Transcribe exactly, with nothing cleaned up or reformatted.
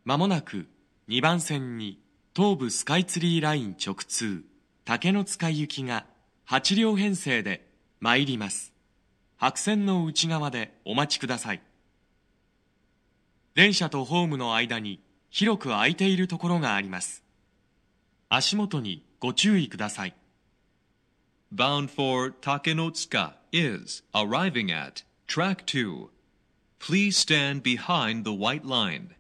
まもなくにばん線に東武スカイツリーライン直通竹の塚行きがはち両編成で参ります。白線の内側でお待ちください。電車とホームの間に広く空いているところがあります。足元にご注意ください。 Bound for Takenotsuka is arriving at track two. Please stand behind the white line.